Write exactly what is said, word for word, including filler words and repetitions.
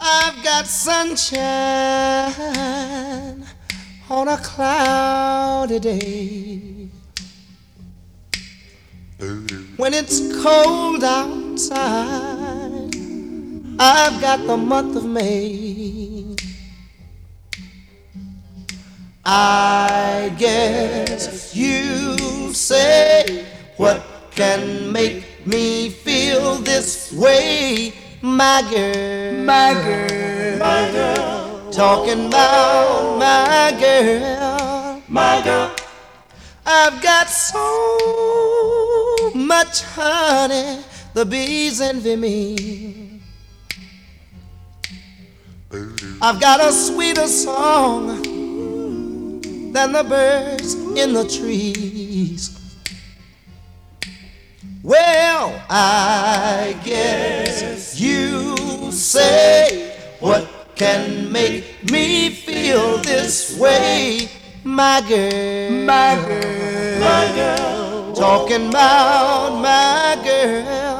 I've got sunshine on a cloudy day. When it's cold outside, I've got the month of May. I guess you say, what can make me feel this way, my girl, my girl, my girl, talking about my girl, my girl. I've got so much honey, the bees envy me. I've got a sweeter song than the birds in the trees. Well, I guess you say, what can make me feel this way, my girl, my girl, my girl, talking about my girl.